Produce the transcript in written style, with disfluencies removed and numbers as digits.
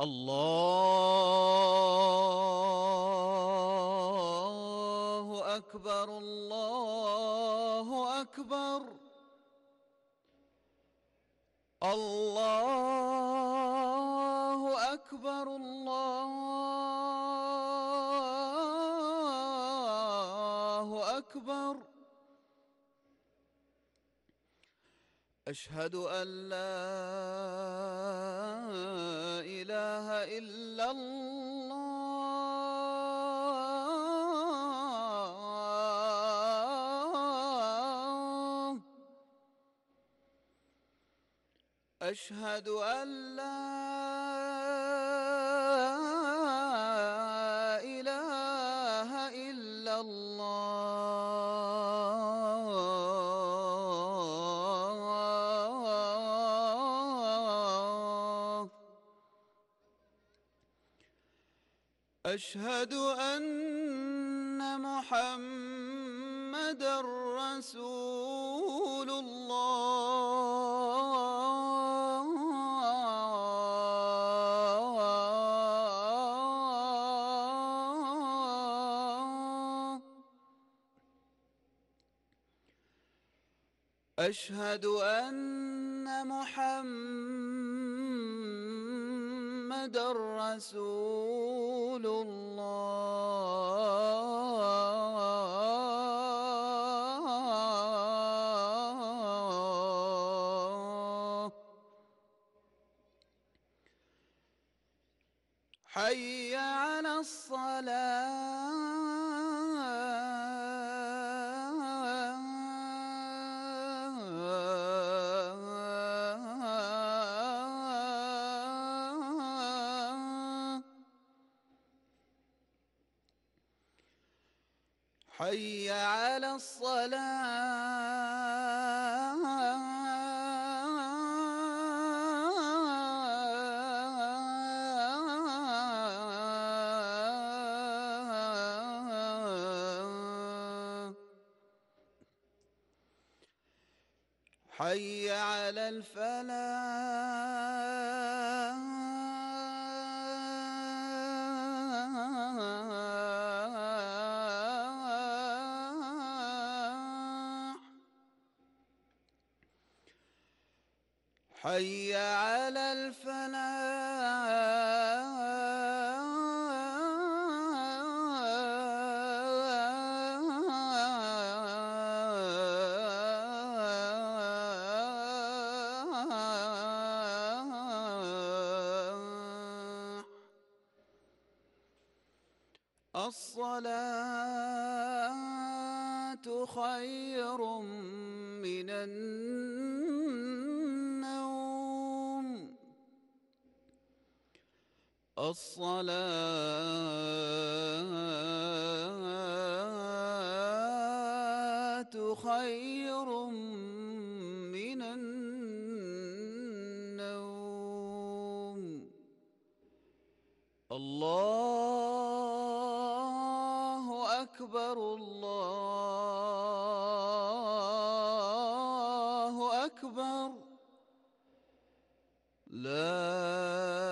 الله أكبر الله أكبر الله أكبر الله أكبر. أشهد أن لا إله إلا الله. أشهد أن لا إله إلا الله. أشهد أن محمدًا رسول الله. أشهد أن محمدًا رسول الله. حي على الصلاة. حي على الصلاة. حي على الفلاح. حي على الفلاح. الصلاة خير من النوم. الصلاة خير من النوم. الله أكبر الله أكبر. لا